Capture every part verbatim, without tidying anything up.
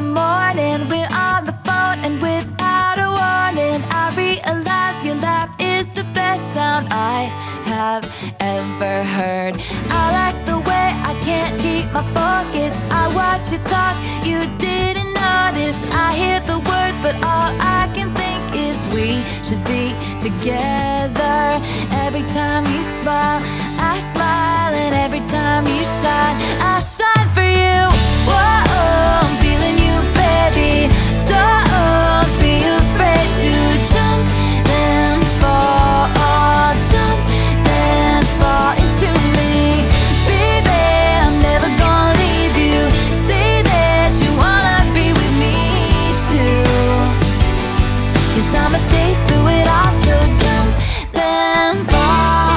the morning, we're on the phone, and without a warning I realize your laugh is the best sound I have ever heard. I like the way I can't keep my focus. I watch you talk, you didn't notice. I hear the words, but all I can think is we should be together. Every time you smile, I smile, and every time you shine, I shine for you. Whoa, I'm feeling you, baby. Don't be afraid to jump, then fall, jump, then fall into me. Baby, I'm never gonna leave you. Say that you wanna be with me too, 'cause I'ma stay through it all. So jump, then fall.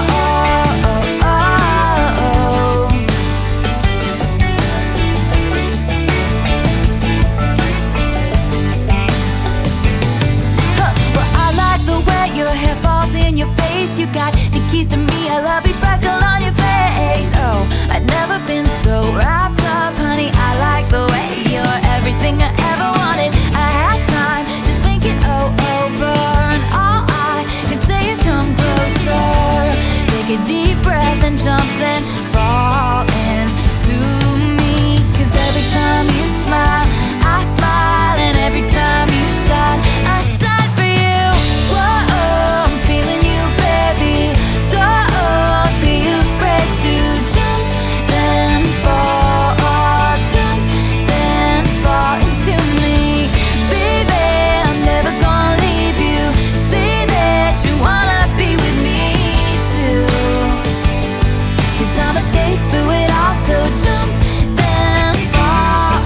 You got the keys to me, I love each freckle on your face. Oh, I've never been so wrapped up, honey. I like the way you're everything I ever wanted. I had time to think it all over, and all I can say is come closer. Take a deep breath and jump, then fall into me. 'Cause every time you smile, I smile, and every time you shine, I shine for you. Whoa, I'm feeling you, baby. Don't be afraid to jump, then fall, jump, then fall into me. Baby, I'm never gonna leave you. Say that you wanna be with me too, 'cause I'ma stay through it all. So jump, then fall.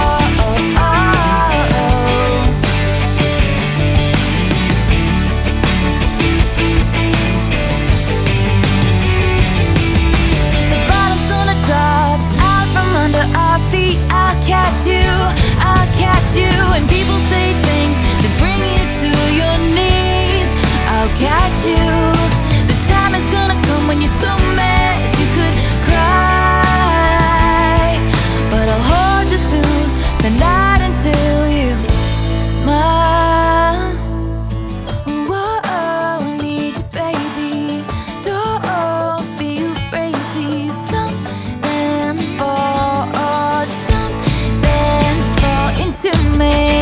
The bottom's gonna drop out from under our feet. I'll catch you, I'll catch you. And people say things that bring you to your knees. I'll catch you. The time is gonna come when you're so mad you could cry, but I'll hold you through the night until you smile. Whoa, I need you, baby. Don't be afraid, please jump, then fall, jump, then fall into me.